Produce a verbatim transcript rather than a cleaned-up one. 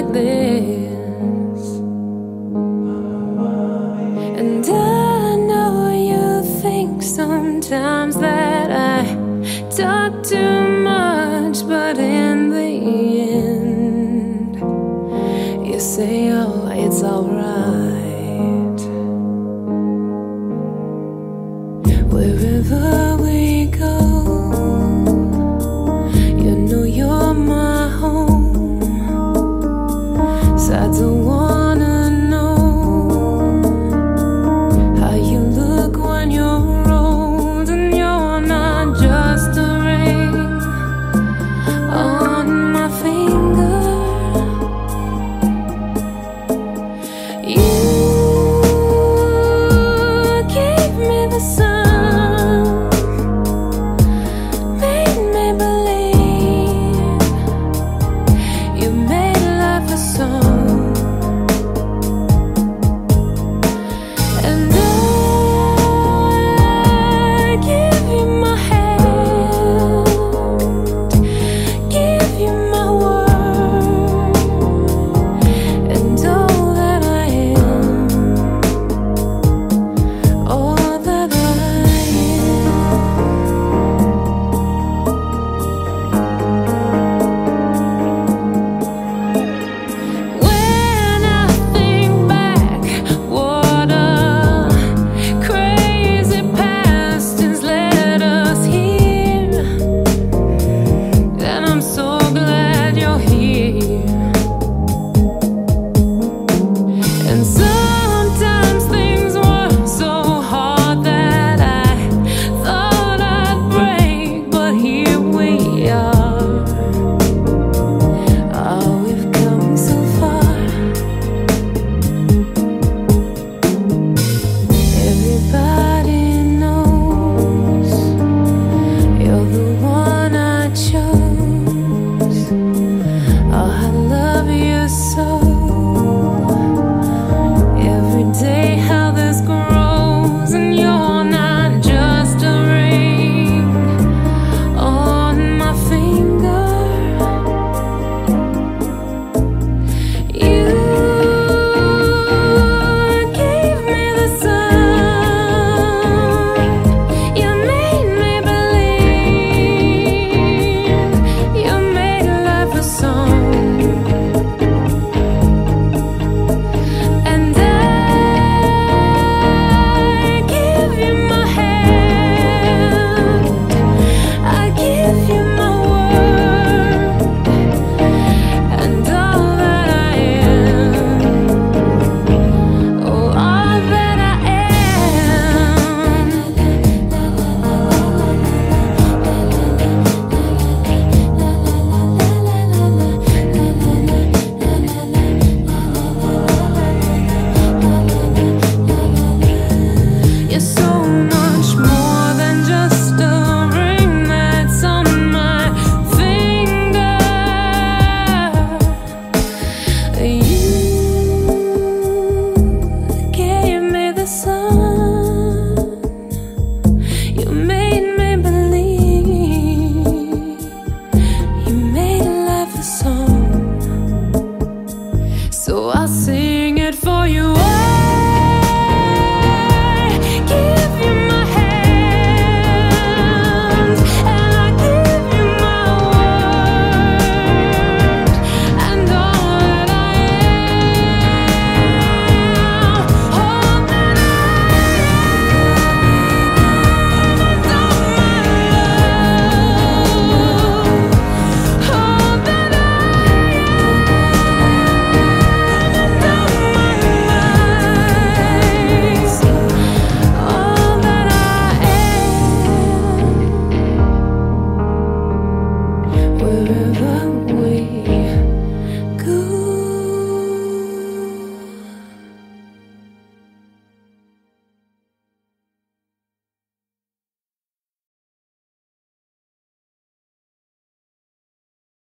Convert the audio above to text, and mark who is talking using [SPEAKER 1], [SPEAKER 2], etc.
[SPEAKER 1] like this. And I know you think sometimes that I talk too much, but in the end you say, oh, it's alright. Wherever we go, you know you're my home. Sides of wanna know how you look when you're old, and you're not just a ring on my finger. You gave me the sun, made me believe. You made life a song, and I give you my hand, give you my word, and all that I am, all that I When I think back, what a crazy past has led us here, and I'm so glad you're here. And sometimes things were so hard that I thought I'd break, but here we are. Oh, we've come so far. Everybody knows you're the one I chose. Oh, I love you so. Every day how this grows, and you're not just a ring on my finger. You gave me the sun, you made me believe. You made life a song, and I give you my hand, I give you my word, and all that I am, oh, all that I am. You're so much more than just a ring that's on my finger.